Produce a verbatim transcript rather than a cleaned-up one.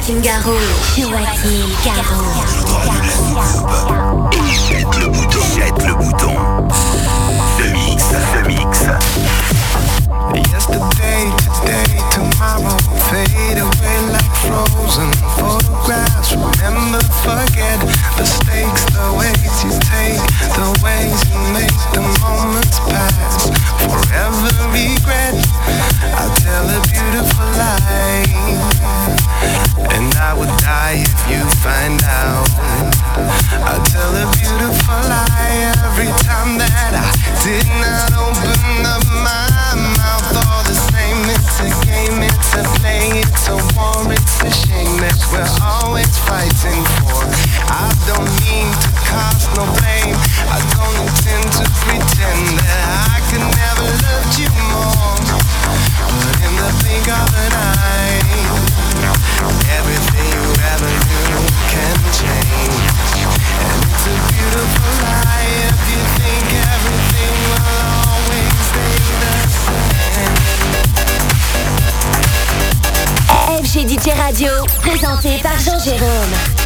Joachim Garraud. Joachim Garraud. Et jette le bouton. Jette le bouton. The Mix. The Mix. Yesterday, today, tomorrow, fade away like frozen photographs. Remember, forget the stakes, the ways you take, the ways you make the moments pass. Forever regret, I tell a beautiful lie, and I would die if you find out. I tell a beautiful lie every time that I did not open up my mouth. All the same, it's a game, it's a play, it's a war, it's a shame that we're always fighting for. I don't mean to cast no blame, I don't intend to pretend that I could never love you more. But in the blink of an eye, everything you ever knew can change. And it's a beautiful lie if you think everything will always stay the same. F G D J Radio, présenté par Jean-Jérôme.